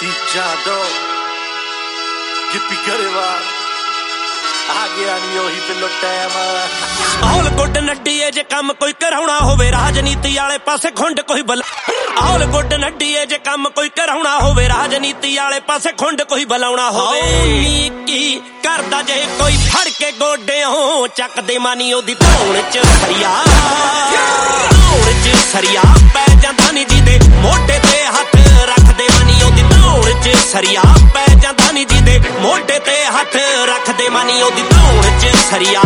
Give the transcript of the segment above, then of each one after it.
जादो गिप्पी गरेवाल आ गया नी ओही बिल्लो टाइम ऑल गुड नड्डीए जे काम कोई कराउना होवे राजनीति वाले पासे खुंड कोई बला ऑल गुड नड्डीए जे काम कोई कराउना होवे राजनीति वाले पासे खुंड कोई बलाउना होवे की करदा जे कोई फड़ के गोडेओं चक दे मानी ओदी धौण च सरिया धौण च सरिया पै जांदा नी जी दे मोढे ते हथ रख दे मानी ओदी धौण च सरिया पै जांदा नी जी दे मोढे ते हथ रख दे मानी ओदी धौण च सरिया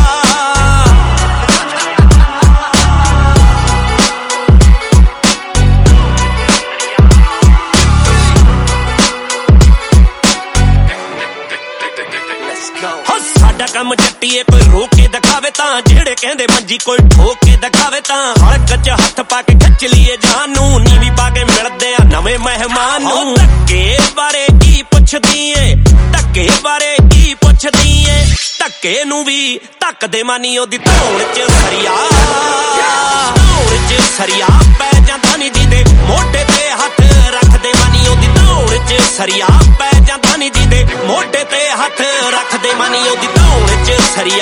साडा कम जट्टीए कोई रोक के दिखावे तां जेड़े कहंदे मंजी कोई ठोक के दिखावे तां हड़क च हथ पा के खिच लिए जानू नीवी पा के मिलदे आ नवे मेहमान नू धक्के बारे की पुछदी ए धक्के बारे की पुछदी ए धक्के नू भी धक दे मानी ओदी धौण च सरिया धौण च सरिया पै जांदा नी जी दे मोढे ते हथ रख दे मानी ओदी धौण च सरिया पै जांदा नी जी दे मोढे ते हथ रख दे मानी ओदी धौण च सरिया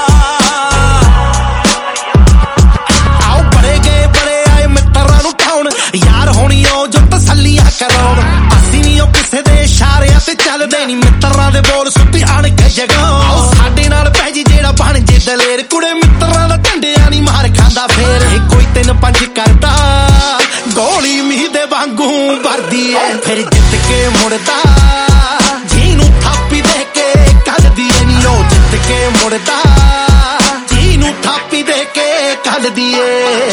आओ बड़े गए बड़े आए मित्तरां नू ठाउण यार होनी ओ जो तसल्लियां कराउण ਅਸੀਂ ਵੀ ਉਹ ਕਿਸੇ ਦੇ ਇਸ਼ਾਰਿਆਂ ਤੇ ਚੱਲਦੇ ਨਹੀਂ ਮਿੱਤਰਾਂ ਦੇ ਬੋਲ ਸੁੱਤੀ ਆਣ ਕੇ ਜਗਾਉ ਆਓ ਸਾਡੇ ਨਾਲ ਪੈ ਜੀ ਜਿਹੜਾ ਬਣ ਜੇ ਦਲੇਰ ਕੁੜੇ ਮਿੱਤਰਾਂ ਦਾ ਢੰਡਿਆਂ ਨਹੀਂ ਮਾਰ ਖਾਂਦਾ ਫੇਰ ਇਹ ਕੋਈ 3-5 ਕਰਦਾ ਗੋਲੀ ਮੀਂਹ ਦੇ ਵਾਂਗੂ ਵਰਦੀ ਏ ਫਿਰ ਜਿੱਤ ਕੇ ਮੁੜਦਾ ਜਿਹਨੂੰ ਥਾਪੀ ਦੇ ਕੇ ਕੱਢਦੀ ਏ ਨੀ ਉਹ ਜਿੱਤ ਕੇ ਮੁੜਦਾ ਜਿਹਨੂੰ ਥਾਪੀ ਦੇ ਕੇ ਕੱਢਦੀ ਏ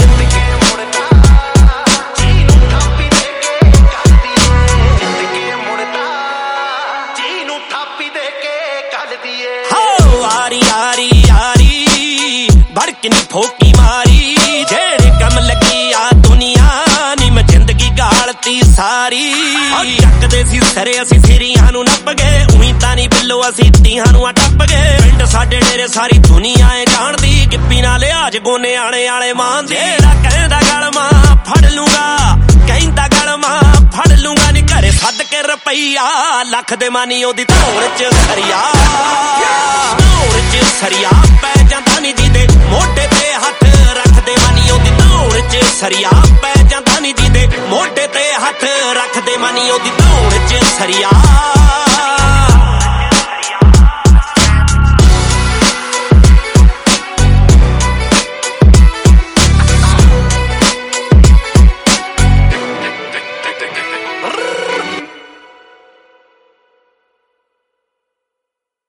भड़कनी फोकी मारी जेड़े कम लगी आ दुनिया नी मैं जिंदगी गालती सारी चकदे सी सरे असी सिरियां नू नप गए उही तानी बिल्लो असी तीहां नू टप गए पिंड साडे डेरे सारी दुनिया ए जानदी गिप्पी नाल लिहाज गोने आने आले मान जेड़ा कहंदा गल मां फड़ लूंगा कहंदा गल मां फड़ लूंगा नी घरे सद के रुपैया लख दे मानी ओदी धौण च सरिया धौण च सरिया पै जांदा नी जी दे मोढे ते हथ रख दे मानी ओदी धौण च सरिया पै जांदा नी जी दे मोढे ते हथ रख दे मानी ओदी धौण च सरिया